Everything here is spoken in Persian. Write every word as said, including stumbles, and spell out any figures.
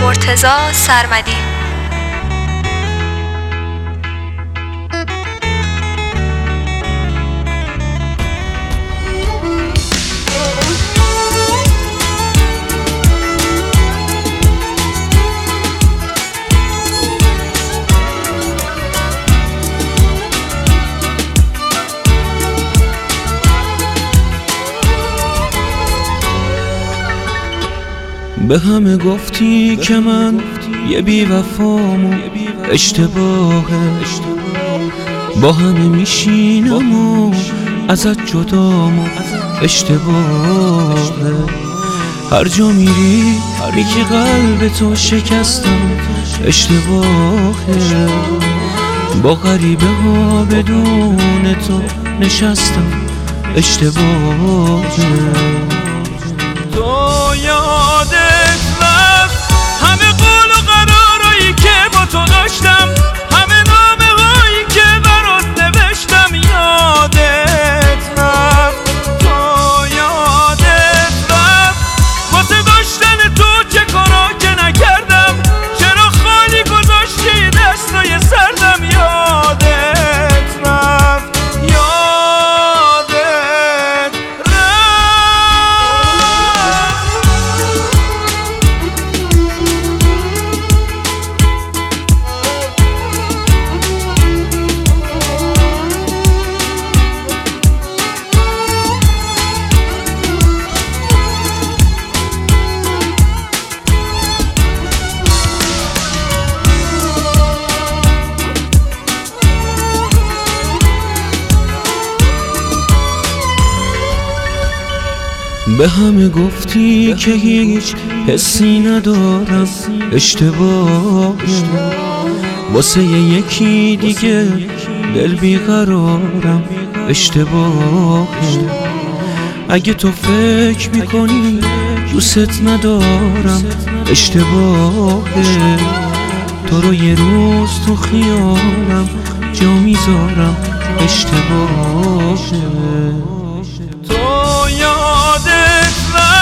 مرتضی سرمدی. به همه گفتی که من یه بی وفام و اشتباهه، با همه میشینم و ازت جدام و اشتباهه. هر جا میری میگی قلب تو شکستم، اشتباهه. با غریبه ها بدون تو نشستم، اشتباهه. تو یادت رفت همه قول و قرارایی که با تو داشتم، همه نامه هایی که برات نوشتم. یادت رفت، تو یادت رفت واسه داشتن تو چه کارا که نکردم، چرا خالی گذاشتی دستای سردم. یادت رفت، یادت به همه گفتی که هیچ حسی ندارم، اشتباهه. واسه یکی دیگه دل بیقرارم، اشتباهه. اگه تو فکر میکنی دوست ندارم، اشتباهه. تو رو یه روز تو خیالم جا میذارم، اشتباهه. تو یادت رفت